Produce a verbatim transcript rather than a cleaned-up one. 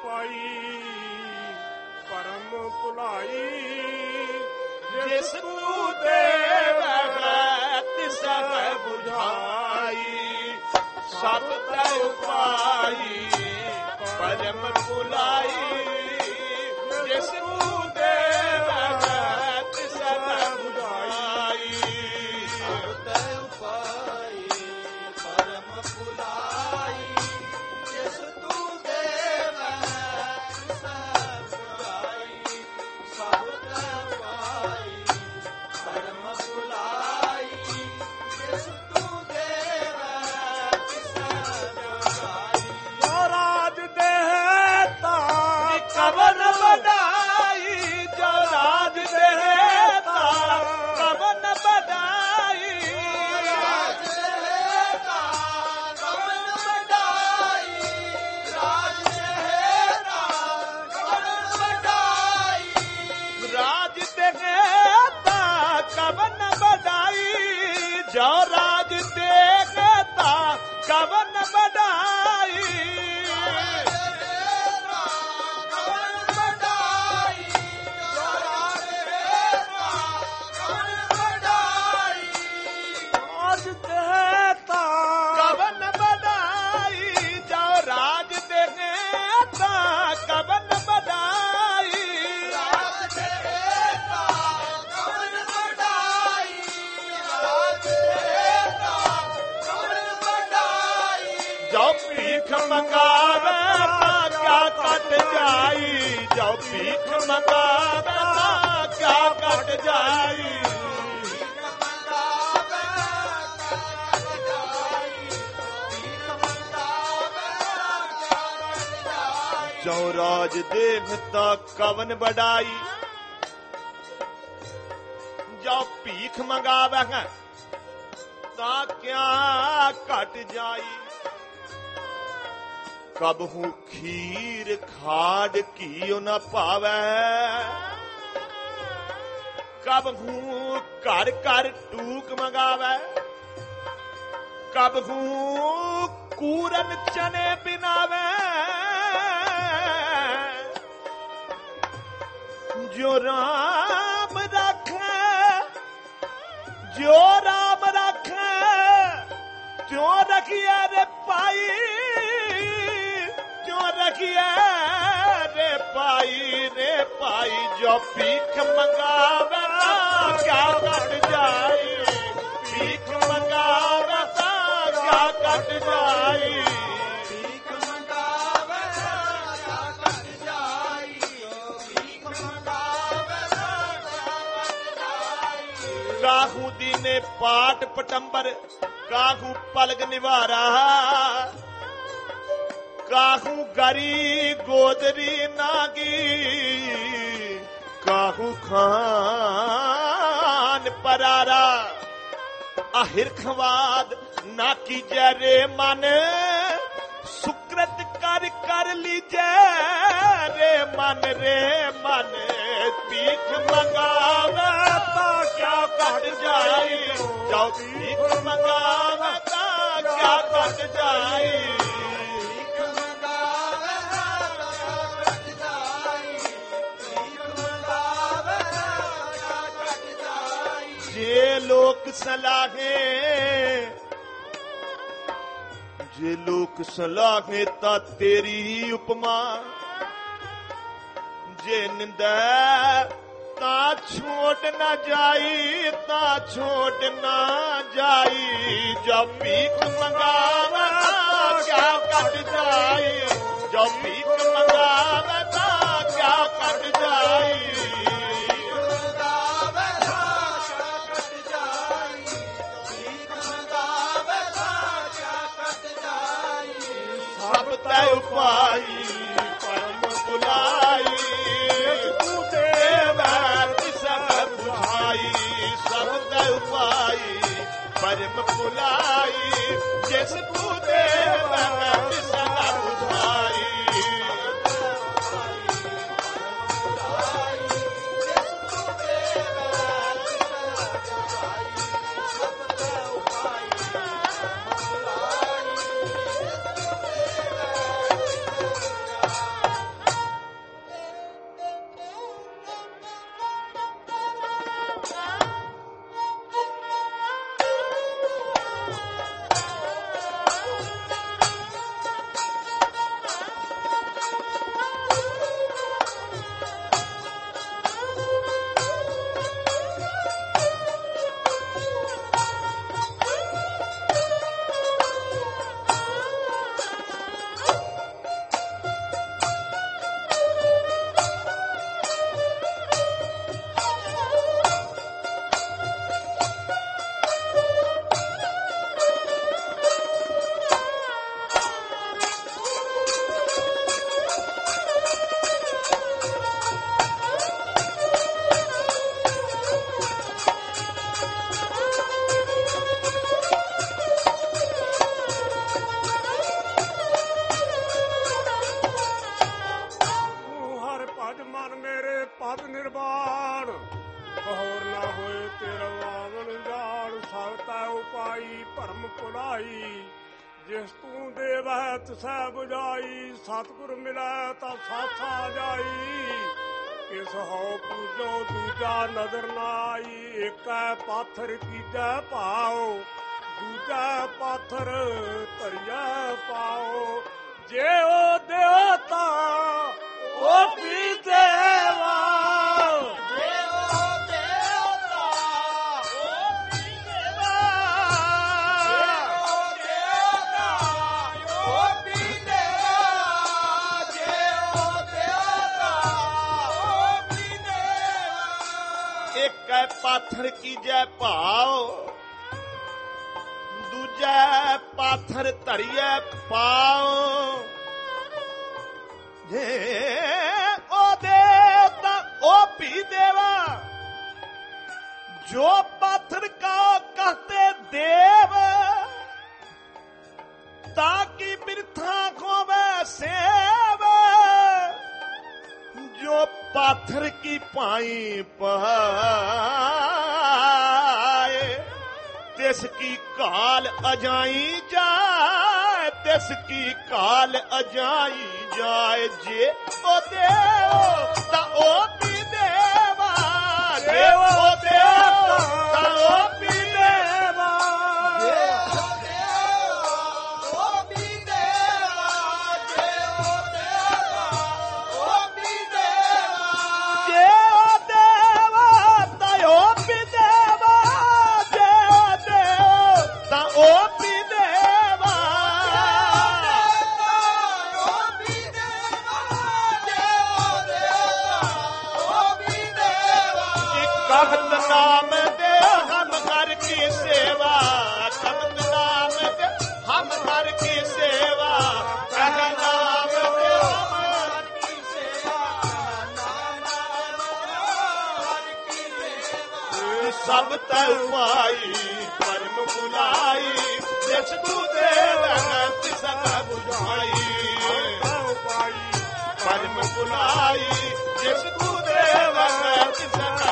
ਉਪਾਈ ਪਰਮ ਭੁਲਾਈ ਜਿਸ ਤੂੰ ਦੇਵੈ ਤਿਸੈ ਬੁਝਾਈ ਸਭ ਤੈ ਉਪਾਈ ਪਰਮ ਭੁਲਾਈ ਜਿਸ ਤੂੰ ਦੇਵੈ ਤਿਸੈ ਬੁਝਾਈ ਸਭ ਤੈ ਉਪਾਈ ਪਰਮ ਭੁਲਾਈ ਜਿਸ ਤੂੰ ਦੇਵੈ ਤਿਸੈ ਬੁਝਾਈ ਸਭ ਤੈ ਉਪਾਈ ਪਰਮ ਭੁਲਾਈ ਜਿਸ ਤੂੰ ਦੇਵੈ ਤਿਸੈ ਬੁਝਾਈ ਜੋ ਰਾਜ ਦੇਤਾ ਕਵਨ ਬੜਾਈ ਜੋ ਰਾਜ ਦੇਤਾ ਕਵਨ ਬੜਾਈ ਰਾਜ ਦੇਤਾ ਕਵਨ ਬੜਾਈ ਰਾਜ ਦੇਤਾ ਕਵਨ ਬੜਾਈ ਰਾਜ ਦੇਤਾ ਕਵਨ ਬੜਾਈ ਜੋ ਰਾਜ ਦੇਤਾ ਕਵਨ ਬੜਾਈ ਰਾਜ ਦੇਤਾ ਕਵਨ ਬੜਾਈ ਜੋ ਰਾਜ ਦੇਤਾ ਕਵਨ ਬੜਾਈ ਰਾਜ ਦੇਤਾ ਕਵਨ ਬੜਾਈ ਰਾਜ ਦੇਤਾ ਕਵਨ ਬੜਾਈ ਜੋ ਭੀਖ ਮੰਗਾਵੇ ਤਾਂ ਕਿਆ ਕੱਟ ਜਾਈ ਜੋ ਭੀਖ ਮੰਗਾਵੇ ਤਾਂ ਕਿਆ ਕੱਟ ਜਾਈ ਜੋ ਰਾਜ ਦੇਵਤਾ ਕਵਨ ਬੜਾਈ ਜੋ ਭੀਖ ਮੰਗਾਵੇ ਤਾਂ ਕਿਆ ਘਟ ਜਾਈ ਕਬਹੂ ਖੀਰ ਖਾੜ ਘੀਓ ਨ ਭਾਵੈ ਕਬਹੂ ਘਰ ਘਰ ਟੂਕ ਮੰਗਾਵੇ ਕਬਹੂ ਕੂਰਨ ਚਨੇ ਬਿਨਾਵੇ ਜੋ ਰਾਮ ਰਾਖੈ ਜੋ ਰਾਮ ਰਾਖੈ ਤਿਉ ਰਖਿਐ ਰੇ ਪਾਈ ਤਿਉ ਰਖਿਐ ਰੇ ਪਾਈ ਰੇ ਪਾਈ ਜੋ ਭੀਖ ਮੰਗਾਵੇ ਤਾਂ ਕਿਆ ਕੱਟ ਜਾਈ ਭੀਖ ਮੰਗਾਵੇ ਤਾਂ ਕਿਆ ਕੱਟ ਜਾਈ ਭੀਖ ਮੰਗਾਵੇ ਤਾਂ ਕਿਆ ਕੱਟ ਜਾਈ ਭੀਖ ਮੰਗਾਵੇ ਤਾਂ ਕਿਆ ਕੱਟ ਜਾਈ ਕਾਹੂ ਦੀਨੇ ਪਾਟ ਪਟੰਬਰ ਕਾਹੂ ਪਲਗ ਨਿਵਾਰਾ ਕਾਹੂ ਗਰੀ ਗੋਦਰੀ ਨਾਗੀ ਕਾਹੂ ਖਾਨ ਪਰਾਰਾ ਆਹਿਰ ਖਵਾਦ ਨਾ ਕੀਜੈ ਰੇ ਮਨ ਸੁਕ੍ਰਤ ਕਰ ਕਰ ਲੀਜੈ ਰੇ ਮਨ ਰੇ ਮਨ ਭੀਖ ਮੰਗਾਵੇ ਤਾਂ ਕਿਆ ਘਟ ਜਾਈ ਜੋ ਭੀਖ ਮੰਗਾਵੇ ਤਾਂ ਕਿਆ ਘਟ ਜਾਈ ਭੀਖ ਮੰਗਾਵੇ ਤਾਂ ਕਿਆ ਘਟ ਜਾਈ ਭੀਖ ਮੰਗਾਵੇ ਤਾਂ ਕਿਆ ਘਟ ਜਾਈ ਜੇ ਲੋਕ ਸਲਾਹੇ ਜੇ ਲੋਕ ਸਲਾਹੇ ਤਾਂ ਤੇਰੀ ਉਪਮਾ ਜੇ ਨਿੰਦੈ ਤਾਂ ਛੋਟ ਨਾ ਜਾਈ ਤਾਂ ਛੋਟ ਨਾ ਜਾਈ ਜੋ ਭੀਖ ਮੰਗਾਵੇ ਤਾਂ ਕਿਆ ਕੱਟ ਜਾਈ ਜੋ ਭੀਖ ਮੰਗਾਵੇ ਤਾਂ ਕਿਆ ਕੱਟ ਜਾਈ ਸਭ ਤੈ ਉਪਾਈ ਪਰਮ ਭੁਲਾਈ ਤੂੰ ਦੇਵੈ ਤਿਸੈ ਬੁਝਾਈ ਸਭ ਤੈ ਉਪਾਈ ਪਰਮ ਭੁਲਾਈ ਜਿਸ ਤੂੰ ਦੇਵੈ ਤਿਸੈ ਬੁਝਾਈ ਜਿਸ ਤੂੰ ਦੇਵੈ ਤਿਸੈ ਬੁਝਾਈ, ਸਤਿਗੁਰ ਮਿਲੈ ਤਾਂ ਸਾਥਾ ਜਾਈ। ਕਿਸ ਹਉ ਪੂਜੋ ਦੂਜਾ ਨਦਰ ਨਾ ਆਈ, ਏਕੈ ਪਾਥਰ ਕੀਜੈ ਭਾਉ, ਦੂਜਾ ਪਾਥਰ ਧਰਿਐ ਪਾਉ। ਜੇ ਉਹ ਦੇਵਤਾ ਉਹ ਵੀ ਦੇਵਾ, ਜੇ ਉਹ ਦੇਵਤਾ ਉਹ ਵੀ ਦੇਵਾ, ਜੇ ਉਹ ਦੇਵਤਾ ਉਹ ਵੀ ਦੇਵਾ, ਜੇ ਉਹ ਦੇਵਤਾ ਉਹ ਵੀ ਦੇਵਾ। ਇੱਕ ਹੈ ਪਾਥਰ ਕੀਜੈ ਭਾਉ, ਦੂਜਾ ਪਾਥਰ ਧਰਿਐ ਪਾਉ। ਜੇ ਉਹ ਦੇਵਤਾ ਉਹ ਵੀ ਦੇਵਾ, ਜੋ पाथर का कहते देव, ताकि बिरथा को सेव। जो पाथर की पाई पाए, तिसकी काल अजाई जाए, तिसकी काल अजाई जाए। जे ओ देव ता ओ भी देवा, देव ओ देव ता ओ भी देवा, देव ओ देव ओ भी देवा, देव ओ देव ओ भी देवा, देव ओ देव ता ओ भी देवा, देव ओ देव ता ओ भी देवा, कहत नाम दे हम घर की सेवा, कहत नाम दे हम घर की सेवा, कह नाम दे हम घर की सेवा, सब तय पाई परम बुलाई, जिस तू देव सब बुझाई, परम बुलाई जिस तू देव सब